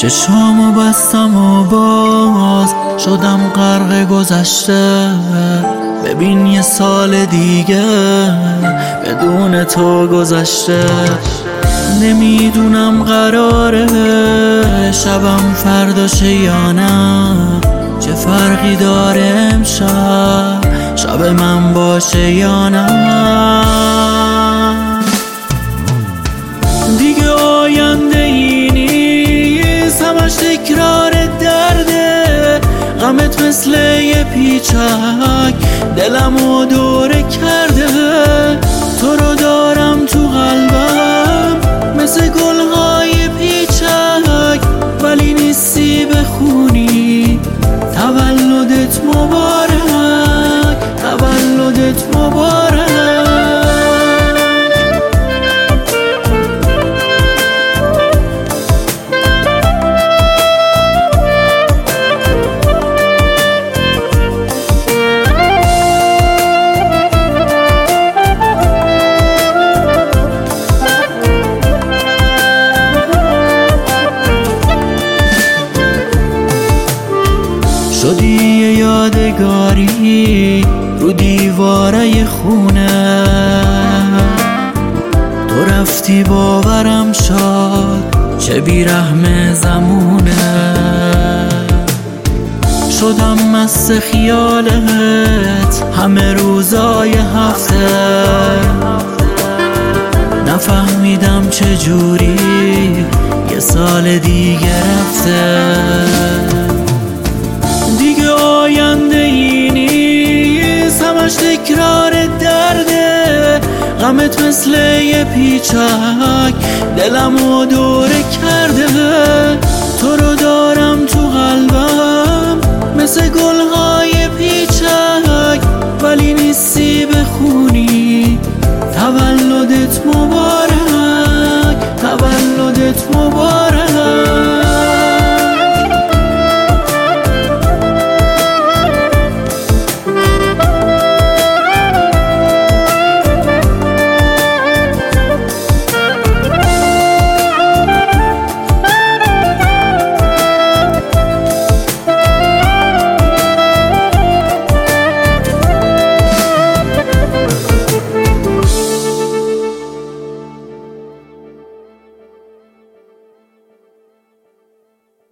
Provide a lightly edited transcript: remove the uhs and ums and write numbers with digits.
چشامو بستم و باز شدم غرق گذشته. ببین یه سال دیگه بدون تو گذشته. نمیدونم قراره شبم فرداشه یا نه، چه فرقی داره امشب شب من باشه یا نه. دیگه آینده ای نیست، همش تکرار درده. غمت مثل یه پیچک دلمو دوره کرده. تو رو دارم تو قلبم مثل گلهای پیچک، ولی نیستی بخونی تولدت مبارک، تولدت مبارک. شدی یه یادگاری رو دیواره خونه. تو رفتی باورم شد چه بیرحم زمونه. شدم مست خیالت همه روزای هفته. نفهمیدم چجوری یه سال دیگه رفته. دیگه آینده ای نیست، همش تکرار درده. غمت مثل یه پیچک دلمو دوره کرده.